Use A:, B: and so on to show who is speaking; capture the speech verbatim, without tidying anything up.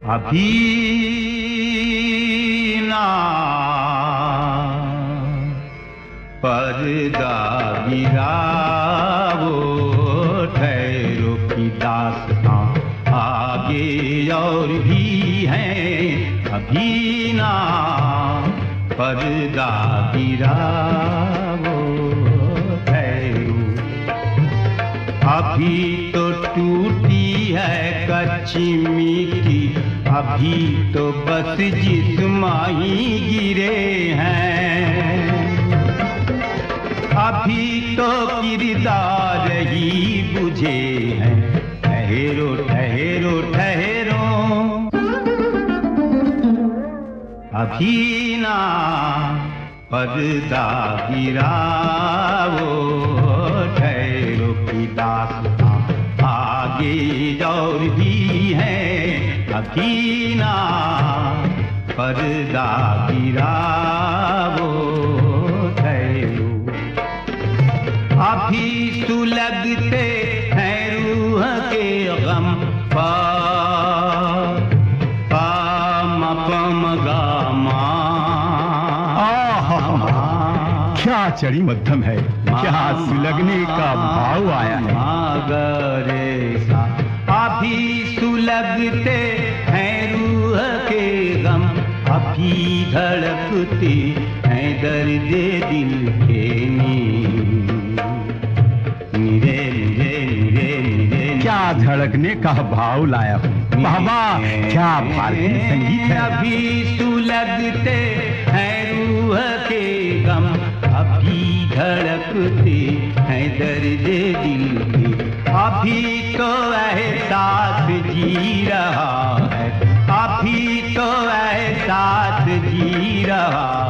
A: अभी ना पर्दा गिरावो, ठहरो की दास्तां आगे और भी हैं। अभी ना पर्दा गिरावो, ठहरो। अभी तो टूटी है कच्ची मिट्टी, अभी तो बस जिस्माही गिरे हैं। अभी तो किरदार ही बुझे हैं। ठहरो ठहरो ठहरो, अभी ना पर्दा गिरावो, ठहरो की दास्तां आगे और भी है। अभी ना पर्दा गिरावो, ठहरो। अभी सुलगते हैं रूह के गम, पा पा म प म गा मा।
B: क्या चढ़ी मध्यम है, क्या सुलगने का भाव आया है।
A: अभी सुलगते हैं रूह के गम, अभी धड़कते हैं दर्द दिल के नीरे नीरे नीरे नीरे।
B: क्या धड़कने का भाव लाया हूँ, बाबा क्या भारतीय संगीत है।
A: अभी सुलगते हैं रूह के गम, अभी धड़कते हैं दर्द दिल के। अभी तो एहसास जी रहा है, अभी तो एहसास जी रहा